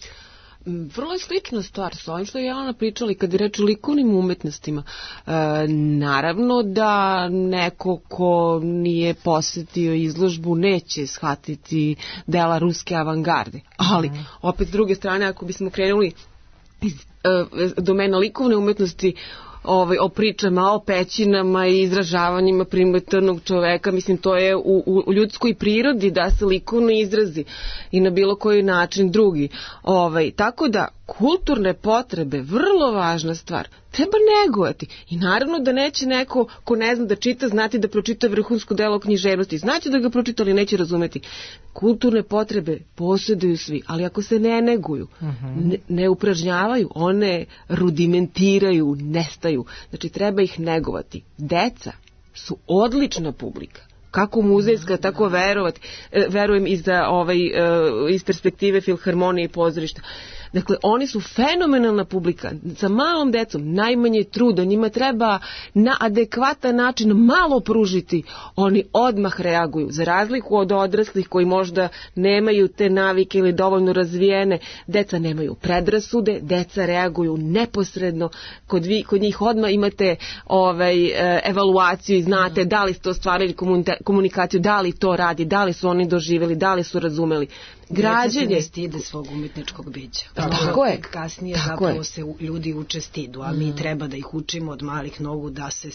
Vrlo je slična stvar s ovim što je Jelena pričala i kad je reč o likovnim umetnostima. E, naravno da neko ko nije posetio izložbu neće shvatiti dela ruske avangarde, ali opet s druge strane ako bismo krenuli iz e, domena likovne umetnosti, Ovaj, o pričama, o pećinama i izražavanjima primitivnog čoveka, mislim to je u, u, u ljudskoj prirodi da se likovno izrazi i na bilo koji način drugi. Ovaj, tako da kulturne potrebe, vrlo važna stvar, treba negovati. I naravno da neće neko ko ne zna da čita, znati da pročita vrhunsko delo književnosti. Znaće da ga pročita, ali neće razumeti. Kulturne potrebe posjeduju svi, ali ako se ne neguju, uh-huh. ne, ne upražnjavaju, one rudimentiraju, nestaju. Znači treba ih negovati. Deca su odlična publika. Kako muzejska, tako verovati, verujem iz, ovaj, iz perspektive filharmonije i pozorišta. Dakle, oni su fenomenalna publika. Sa malom decom najmanje truda, njima treba na adekvatan način malo pružiti. Oni odmah reaguju. Za razliku od odraslih koji možda nemaju te navike ili dovoljno razvijene, deca nemaju predrasude, deca reaguju neposredno. Kod, vi, kod njih odmah imate ovaj, evaluaciju i znate da li ste ostvarili komunikaciju, da li to radi, da li su oni doživjeli, da li su razumeli. Građenje Djeca se ne stide svog umetničkog bića. Tako je. Kasnije Tako zapravo je. se ljudi uče stidu, a mi treba da ih učimo od malih nogu da se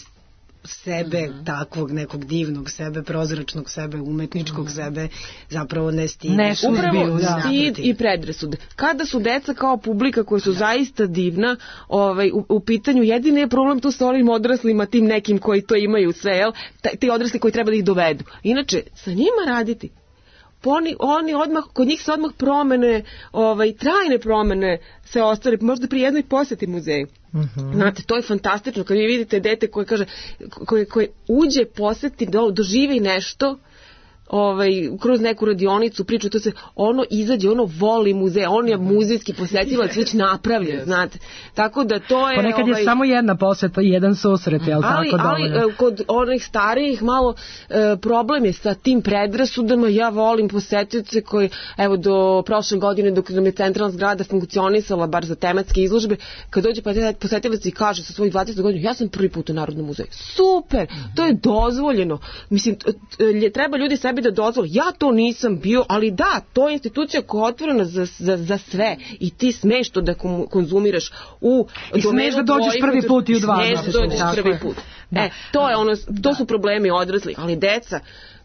sebe, mm. takvog nekog divnog sebe, prozračnog sebe, umetničkog mm. sebe, zapravo ne stidi. Ne upravo da. Stid i predrasud. Kada su deca kao publika koja su da. zaista divna, ovaj, u, u pitanju jedini je problem tu sa ovim odraslima, tim nekim koji to imaju sve, jel? Ti odrasli koji treba da ih dovedu. Inače, sa njima raditi. Oni, oni odmah, kod njih se odmah promene, ovaj, trajne promene se ostvari, možda pri jednoj posjeti muzeju. Uh-huh. Znate, to je fantastično, kad vi vidite dete koje kaže, koje, koje uđe, posjeti, do, doživi nešto, ovaj, kroz neku radionicu, priču, to se, ono izađe, ono voli muzej, on je muzejski posjetilac već napravljen, yes. znate. Tako da to je... Ponekad ovaj, je samo jedna posjeta i jedan susret, jel ali, tako ali, dovoljno? Ali kod onih starijih malo e, problem je sa tim predrasudama. Ja volim posjetioce koji, evo, do prošle godine, dok nam je centralna zgrada funkcionisala, bar za tematske izložbe, kad dođe posjetilac i kaže sa svojih dvadeset godina, ja sam prvi put u Narodnom muzeju. Super, mm-hmm. to je dozvoljeno. Mislim, treba ljudi sebi da dozvoli. Ja to nisam bio, ali da, to je institucija koja je otvorena za, za, za sve i ti smeš to da konzumiraš u I smeš da dođeš prvi put i u dvadeset. Smeš da dođeš prvi put. Da. E, to je ono, to da. su problemi odrasli, ali deca,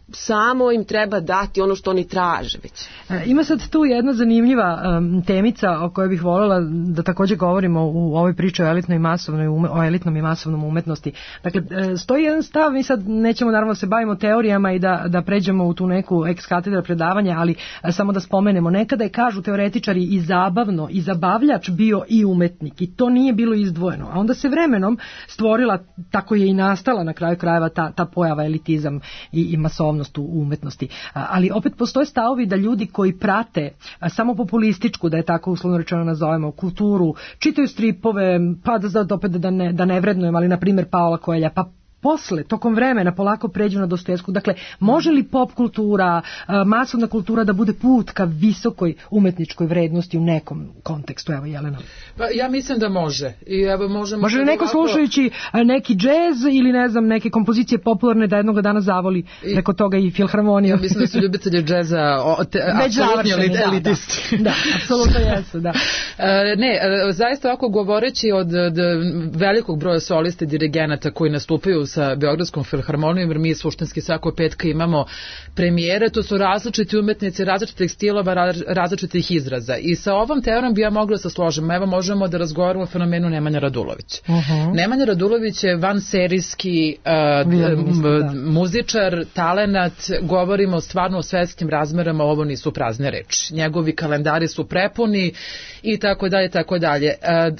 samo im treba dati ono što oni traže već. E, ima sad tu jedna zanimljiva um, temica o kojoj bih voljela da također govorimo u ovoj priči o elitnoj i masovnoj ume, o elitnom i masovnom umetnosti. Dakle, e, stoji jedan stav, mi sad nećemo naravno se bavimo teorijama i da, da pređemo u tu neku ex katedra predavanja, ali e, samo da spomenemo, nekada je, kažu teoretičari, i zabavno i zabavljač bio i umetnik i to nije bilo izdvojeno. A onda se vremenom stvorila, tako je i nastala na kraju krajeva ta, ta pojava elitizam i, i masovnost u umetnosti. Ali opet postoje stavovi da ljudi koji prate samo populističku, da je tako uslovno rečeno nazovemo, kulturu, čitaju stripove, pa da, da opet da ne, da ne vrednujem, ali na primjer Paola Coelha, pa posle, tokom vremena, polako pređu na Dostojevskog. Dakle, može li pop kultura, masovna kultura da bude put ka visokoj umetničkoj vrednosti u nekom kontekstu? Evo, Jelena. Pa, ja mislim da može. I evo, možemo može li neko ovako... slušajući neki džez ili ne znam, neke kompozicije popularne da jednog dana zavoli I... preko toga i filharmoniju? Ja mislim da su ljubitelji džeza apsolutni elitisti. Da, da, apsolutno jesu, da. Ne, zaista ovako govoreći od velikog broja solista i dirigenata koji nastupaju sa Beogradskom filharmonijom, jer mi suštinski svako petka imamo premijere, to su različiti umetnici, različitih stilova, različitih izraza. I sa ovom teorijom bi ja mogla da se složim. Evo možemo da razgovaramo o fenomenu Nemanja Radulović. Uh-huh. Nemanja Radulović je vanserijski uh, muzičar, talenat, govorimo stvarno o svetskim razmerama, ovo nisu prazne reči. Njegovi kalendari su prepuni i tako dalje, tako dalje.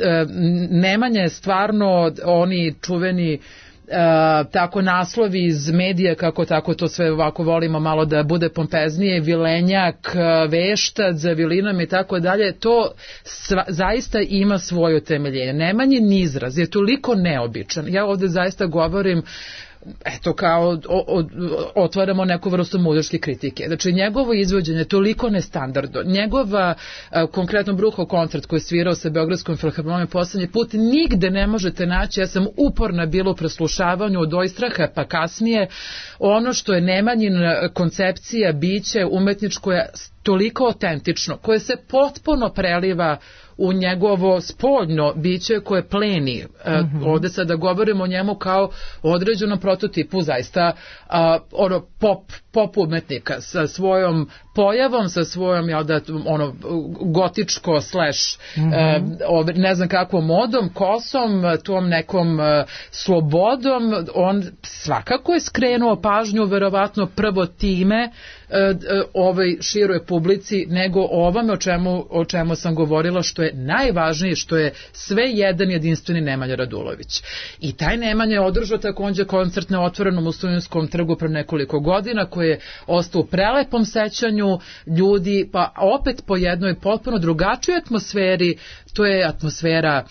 Nemanja je stvarno oni čuveni Uh, tako naslovi iz medija, kako tako to sve ovako volimo malo da bude pompeznije, vilenjak, veštac za vilinom i tako dalje, to sva, zaista ima svoje utemeljenje. Nemanjin izraz je toliko neobičan. Ja ovde zaista govorim eto kao o, o, otvaramo neku vrstu muzičke kritike. Znači njegovo izvođenje je toliko nestandardno. Njegova a, konkretno Bruhov koncert koji je svirao sa Beogradskom filharmonijom poslednji put nigde ne možete naći. Ja sam uporna bila u preslušavanju od Ojstraha pa kasnije. Ono što je Nemanjin koncepcija biće umetničko je toliko autentično, koje se potpuno preliva u njegovo spoljno biće koje pleni. Mm-hmm. Ovde sada govorimo o njemu kao određenom prototipu zaista a, ono, pop, pop umetnika sa svojom pojavom, sa svojom jel da, ono, gotičko slash mm-hmm. a, ne znam kakvom modom, kosom, tom nekom a, slobodom. On svakako je skrenuo pažnju verovatno prvo time ovoj široj publici nego ovome o čemu, o čemu sam govorila, što je najvažnije, što je sve jedan jedinstveni Nemanja Radulović. I taj Nemanja je održao takođe koncert na otvorenom u Studentskom trgu pre nekoliko godina, koji je ostao u prelepom sećanju ljudi, pa opet po jednoj potpuno drugačijoj atmosferi. To je atmosfera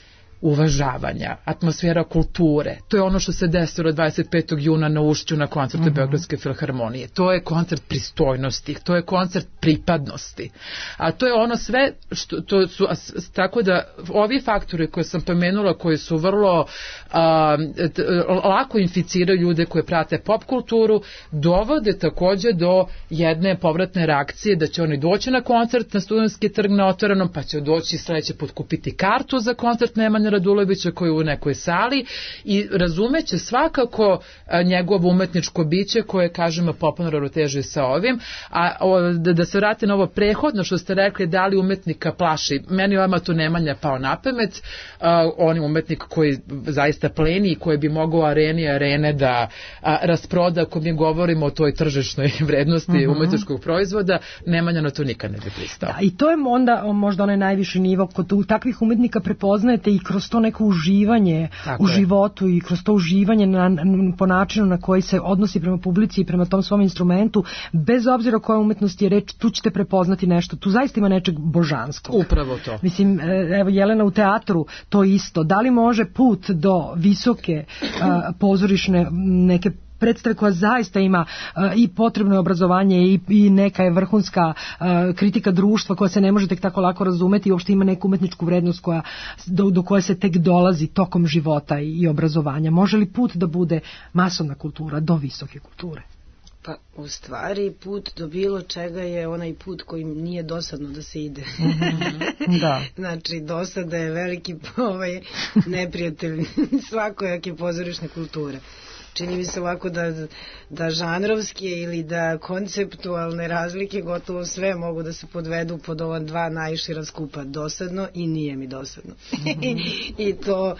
uvažavanja, atmosfera kulture. To je ono što se desilo dvadeset petog juna na Ušću na koncertu uh-huh. Beogradske filharmonije. To je koncert pristojnosti, to je koncert pripadnosti. A to je ono sve što to su, tako da ovi faktori koje sam pomenula, koji su vrlo a, t, lako inficiraju ljude koje prate pop kulturu, dovode takođe do jedne povratne reakcije da će oni doći na koncert na Studentski trg na otvorenom, pa će doći sledeći put kupiti kartu za koncert Nemanja Radulovića koji je u nekoj sali i razumeće svakako a, njegovo umetničko biće koje, kažemo, popolno ravnoteži sa ovim. A o, da, da se vrati na ovo prehodno što ste rekli, da li umetnika plaši. Meni vama to Nemanja pao na pamet. A, on je umetnik koji zaista pleni i koji bi mogao areni arene da a, rasproda, ako mi govorimo o toj tržišnoj vrednosti uh-huh. umetničkog proizvoda. Nemanja na to nikad ne bi pristao. Da, i to je onda možda onaj najviši nivo kod takvih umetnika prepoznajete i kroz to neko uživanje Tako u je. životu i kroz to uživanje na, po načinu na koji se odnosi prema publici i prema tom svom instrumentu, bez obzira o kojoj umetnosti je reč, tu ćete prepoznati nešto. Tu zaista ima nečeg božanskog. Upravo to. Mislim, evo Jelena u teatru to isto. Da li može put do visoke uh, pozorišne neke predstave koja zaista ima uh, i potrebno obrazovanje i, i neka je vrhunska uh, kritika društva koja se ne može tek tako lako razumeti i uopšte ima neku umetničku vrednost koja, do, do koje se tek dolazi tokom života i, i obrazovanja. Može li put da bude masovna kultura do visoke kulture? Pa u stvari put do bilo čega je onaj put koji nije dosadno da se ide. Mm-hmm. Da. Znači dosada je veliki ovaj, neprijatelj svakojake pozorišne kulture. Čini mi se ovako da, da žanrovske ili da konceptualne razlike gotovo sve mogu da se podvedu pod ova dva najšira skupa, dosadno i nije mi dosadno. Mm-hmm. I to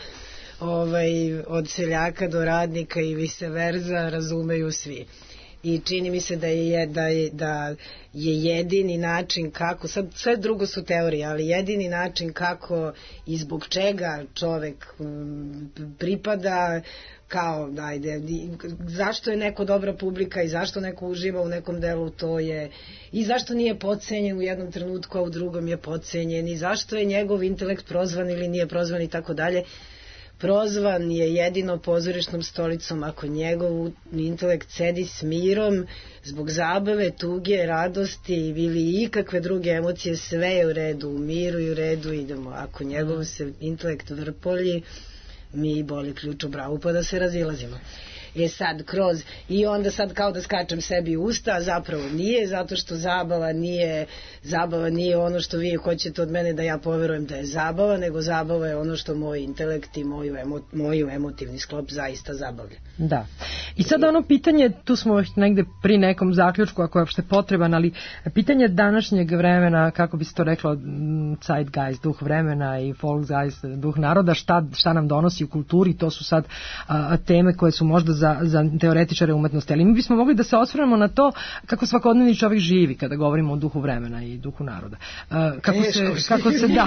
ovaj, od seljaka do radnika i vice versa razumeju svi. I čini mi se da je, da je, da je jedini način kako, sad sve drugo su teorije, ali jedini način kako i zbog čega čovek um, pripada, kao, dajde, zašto je neko dobra publika i zašto neko uživa u nekom delu, to je, i zašto nije podcenjen u jednom trenutku, a u drugom je podcenjen, i zašto je njegov intelekt prozvan ili nije prozvan i tako dalje. prozvan je jedino pozorišnom stolicom ako njegov intelekt sedi s mirom zbog zabave, tuge, radosti ili ikakve druge emocije, sve je u redu, u miru i u redu idemo. Ako njegov se intelekt vrpolji, mi boli ključ u bravu pa da se razilazimo. E sad, kroz, i onda sad kao da skačem sebi u usta, a zapravo nije, zato što zabava nije, zabava nije ono što vi hoćete od mene da ja poverujem da je zabava, nego zabava je ono što moj intelekt i moju, emo, moju emotivni sklop zaista zabavlja. Da. I sad ono pitanje, tu smo negde pri nekom zaključku, ako je uopšte potreban, ali pitanje današnjeg vremena, kako bi se to reklo, zeitgeist, duh vremena i volksgeist, duh naroda, šta, šta nam donosi u kulturi, to su sad a, teme koje su možda za, za teoretičare umetnosti, ali mi bismo mogli da se osvrnemo na to kako svakodnevni čovjek živi kada govorimo o duhu vremena i duhu naroda. Uh, kako, se, kako se da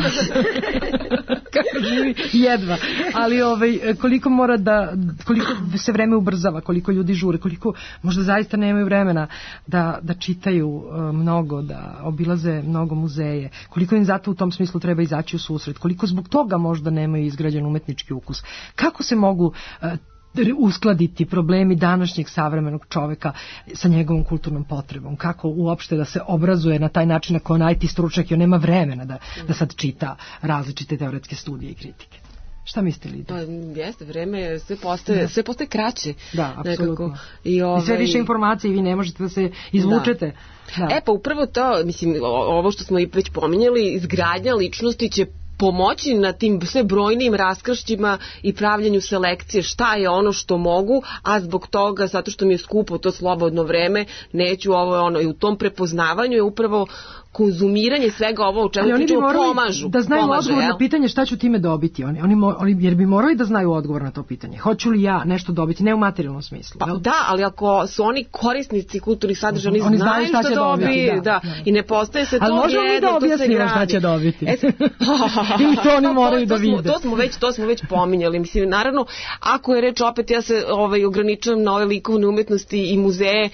kako živi jedva, ali ovaj, koliko mora da, koliko se vreme ubrzava, koliko ljudi žure, koliko možda zaista nemaju vremena da, da čitaju uh, mnogo, da obilaze mnogo muzeje, koliko im zato u tom smislu treba izaći u susret, koliko zbog toga možda nemaju izgrađen umetnički ukus. Kako se mogu uh, uskladiti problemi današnjeg savremenog čoveka sa njegovom kulturnom potrebom, kako uopšte da se obrazuje na taj način ako on I T stručnjak i on nema vremena da, da sad čita različite teoretske studije i kritike. Šta mislite li? Pa, jeste, vreme sve postaje, da. sve postaje kraće. Da, apsolutno. I, ovaj... I sve više informacije i vi ne možete da se izvučete. Da. Da. E pa upravo to, mislim, ovo što smo i već pominjali, izgradnja ličnosti će pomoći na tim sve brojnim raskršćima i pravljanju selekcije šta je ono što mogu, a zbog toga, zato što mi je skupo to slobodno vreme, neću ovo ono, i u tom prepoznavanju je upravo konzumiranje svega ovo u čemu pričamo pomažu. Da znaju pomaže, odgovor jel? na pitanje šta ću time dobiti. Oni, oni, oni, jer bi morali da znaju odgovor na to pitanje. Hoću li ja nešto dobiti, ne u materijalnom smislu. Pa, da, ali ako su oni korisnici kulturnih sadržaja, oni, oni znaju šta, šta će dobiti. dobiti. Da, da. Da. I ne postaje se ali to možemo jedno, mi da objasnimo šta će dobiti. E, ili to oni moraju to, da to smo, vide. To smo već, to smo već pominjali. Mislim, naravno, ako je reč opet, ja se ovaj, ograničavam na ove likovne umetnosti i muzeje,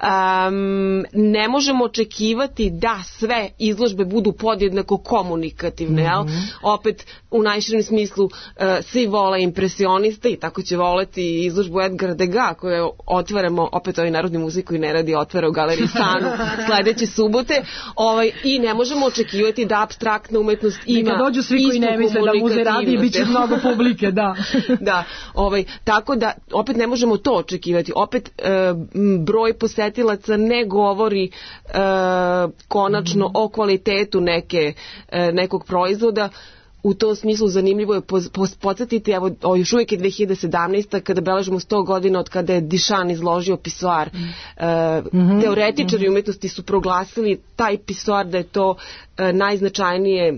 um, ne možemo očekivati da sve izložbe budu podjednako komunikativne, mm-hmm. jel? Opet, u najširem smislu, uh, svi vole impresioniste i tako će voleti izložbu Edgara Degas, koju otvaramo, opet ovaj Narodni muzej koji ne radi, otvara u Galeriji Sanu sledeće subote, ovaj, i ne možemo očekivati da apstraktna umetnost ima neka dođu svi koji ne misle da muzej radi i bit će mnogo publike, da. da, ovaj, tako da, opet ne možemo to očekivati. Opet, e, broj posetilaca ne govori e, konačno mm-hmm. o kvalitetu neke, e, nekog proizvoda. U tom smislu zanimljivo je podsjetiti, evo, o, još uvijek je dve hiljade sedamnaesta kada beležimo sto godina od kada je Duchamp izložio pisoar. E, mm-hmm. Teoretičari umetnosti su proglasili taj pisoar da je to e, najznačajnije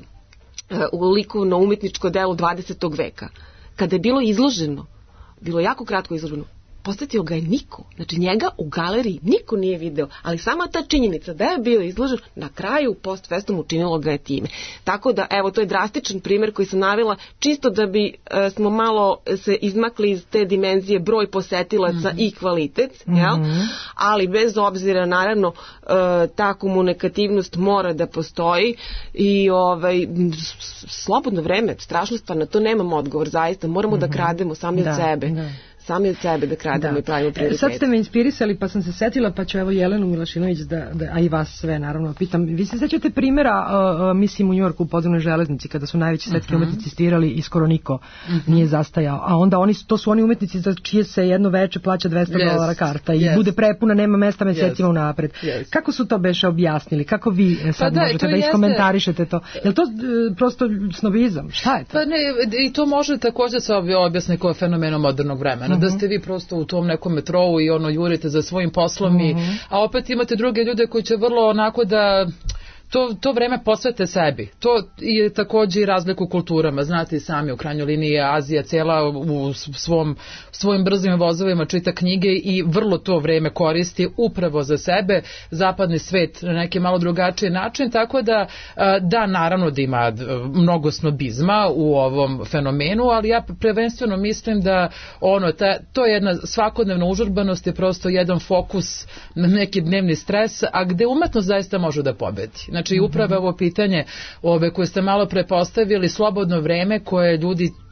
u likovno umetničko delo dvadesetog veka. Kada je bilo izloženo, bilo jako kratko izloženo, posetio ga je niko. Znači njega u galeriji niko nije video, ali sama ta činjenica da je bio izložen, na kraju post festum učinilo ga je time. Tako da, evo, to je drastičan primjer koji sam navela, čisto da bi e, smo malo se izmakli iz te dimenzije broj posetilaca mm-hmm. i kvalitet, jel? Mm-hmm. Ali bez obzira, naravno, e, ta komunikativnost mora da postoji i ovaj, slobodno vreme, strašno stvar, na to nemamo odgovor, zaista, moramo mm-hmm. da krademo sami da, od sebe. Da. Sami od sebe da krademo da. I pravimo prioritete. Sad ste me inspirisali pa sam se setila, pa ću evo Jelenu Milašinović, da, da, a i vas sve naravno pitam. Vi se sećate primjera, uh, uh, mislim u Njujorku u podzemnoj železnici, kada su najveći svetski uh-huh. umetnici stirali i skoro niko uh-huh. nije zastajao. A onda oni, to su oni umetnici za čije se jedno veče plaća dvesta yes. dolara karta i yes. bude prepuna, nema mesta mesecima yes. unapred. Yes. Kako su to beše objasnili? Kako vi sad pa da, možete da iskomentarišete to? Je li to uh, prosto snobizam? Šta je to? Pa ne, i to može također se objasniti kao fenomenom modernog vremena. Da ste vi prosto u tom nekom metrou i ono jurite za svojim poslom, mm-hmm. i, a opet imate druge ljude koji će vrlo onako da to, to vreme posvete sebi. To je također i razliku u kulturama. Znate i sami, u krajnjoj liniji je Azija cijela u svom, svojim brzim vozovima čita knjige i vrlo to vreme koristi upravo za sebe. Zapadni svet na neki malo drugačiji način, tako da, da, naravno da ima mnogo snobizma u ovom fenomenu, ali ja prvenstveno mislim da ono, ta, to je jedna svakodnevna užurbanost, je prosto jedan fokus na neki dnevni stres, a gde umetnost zaista može da pobedi. Znači, upravo ovo pitanje ove koje ste malo prepostavili, slobodno vreme koje ljudi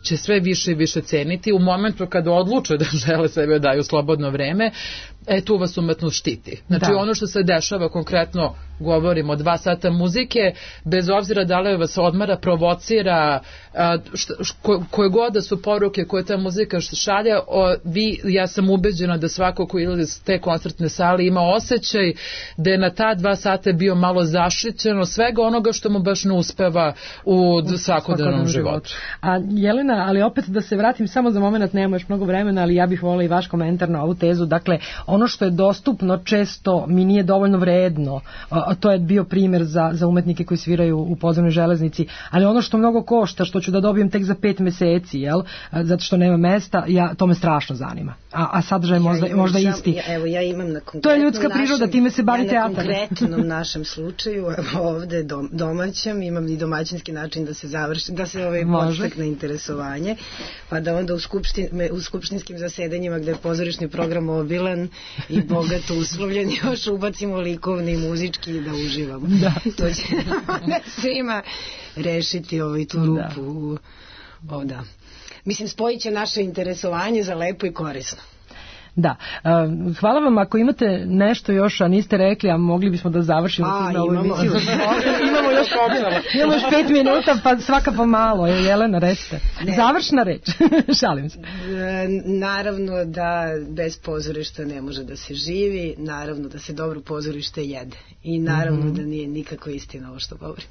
će sve više i više ceniti u momentu kada odluče da žele sebe daju slobodno vreme, e tu vas umetnost štiti. Znači da. Ono što se dešava konkretno, govorimo dva sata muzike, bez obzira da li vas odmara, provocira, a, šta, ko, koje god da su poruke koje ta muzika šalja, o, vi, ja sam ubeđena da svako ko izlazi iz te koncertne sale ima osjećaj da je na ta dva sata bio malo zaštićeno svega onoga što mu baš ne uspeva u, u svakodnevnom životu. A Jelena, ali opet da se vratim samo za moment, nemamo još mnogo vremena, ali ja bih volila i vaš komentar na ovu tezu. Dakle, ono što je dostupno često mi nije dovoljno vredno. A to je bio primjer za, za umetnike koji sviraju u podzemnoj železnici, ali ono što mnogo košta, što ću da dobijem tek za pet meseci, jel? Zato što nema mesta, ja, to me strašno zanima. A, a sadržaj možda, ja možda isti. Ja, evo, ja imam na konkretnom to je ljudska našem, priroda, time se bavi ja teatar. Na konkretnom našem slučaju, ovde dom, domaćem, imam i domaćinski način da se završi, da se ovaj podstakne interesovanje, pa da onda u, skupštin, u skupštinskim zasedanjima gde je pozorišni program obilan i bogato uslovljen, još ubacimo likovni i muzički da uživamo. Da. To će svima rešiti ovaj tu rupu. Da. O, da. Mislim, spojit će naše interesovanje za lepo i korisno. Da. Hvala vam ako imate nešto još, a niste rekli, a mogli bismo da završimo a, time ovu emisiju. imamo još imamo još pet minuta, pa svaka pomalo. Jelena, recite. Ne. Završna reč. Šalim se. Naravno da bez pozorišta ne može da se živi, naravno da se dobro pozorište jede. I naravno mm-hmm. da nije nikako istina ovo što govorim.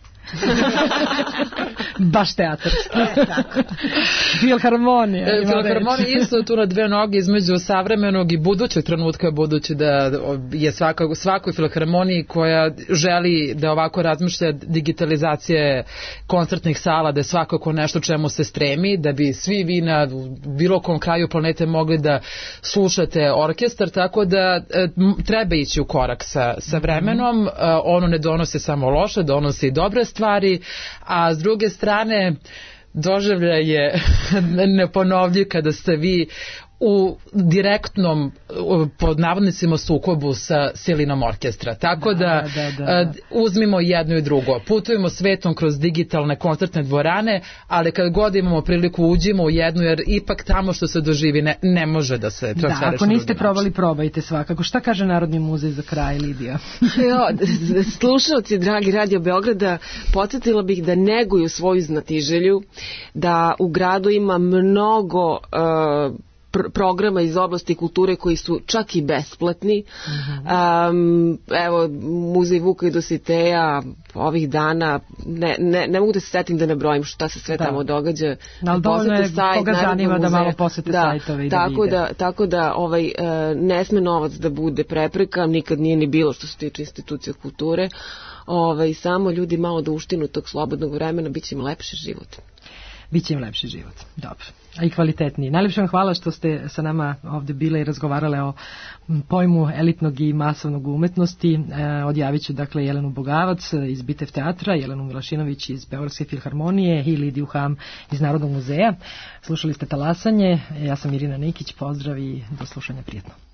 Baš teatarski. E, tako. Filharmonija. E, Filharmonija isto tu na dve noge između savremenog i budućeg trenutka, budući da je svaka, svakoj filharmoniji koja želi da ovako razmišlja digitalizacije koncertnih sala, da je svakako nešto čemu se stremi, da bi svi vi na bilo kom kraju planete mogli da slušate orkestar, tako da treba ići u korak sa, sa vremenom. Ono ne donose samo loše, donosi i dobre stvari, a s druge strane doživljaj je neponovljiv kada ste vi u direktnom, pod navodnicima, sukobu sa silinom orkestra. Tako da, da, da, da, da. uzmimo jedno i drugo. Putujemo svetom kroz digitalne koncertne dvorane, ali kad god imamo priliku uđimo u jednu, jer ipak tamo što se doživi ne, ne može da se transferiš. Da, ako niste probali, probajte svakako. Šta kaže Narodni muzej za kraj, Lidija? Jo, slušalci, dragi Radio Beograda, podsjetila bih da neguju svoju znatiželju, da u gradu ima mnogo uh, programa iz oblasti kulture koji su čak i besplatni. Mm-hmm. Um, evo, muzej Vuka i Dositeja ovih dana, ne, ne, ne mogu da se setim da ne brojim šta se sve da. tamo događa. Ali dovoljno je koga zanima da malo posete da, sajtove i da tako vide. Da, tako da ovaj, ne sme novac da bude prepreka, nikad nije ni bilo što se tiče institucija kulture. Ovaj, samo ljudi malo da uštinu tog slobodnog vremena, bit će im lepši život. Biće im lepši život. Dobro. A i kvalitetniji. Najlepše vam hvala što ste sa nama ovde bile i razgovarale o pojmu elitnog i masovnog umetnosti. E, odjavit ću dakle Jelenu Bogavac iz Bitev teatra, Jelenu Milašinović iz Beogradske filharmonije i Lidiju Ham iz Narodnog muzeja. Slušali ste Talasanje. Ja sam Irina Nikić. Pozdrav i do slušanja, prijetno.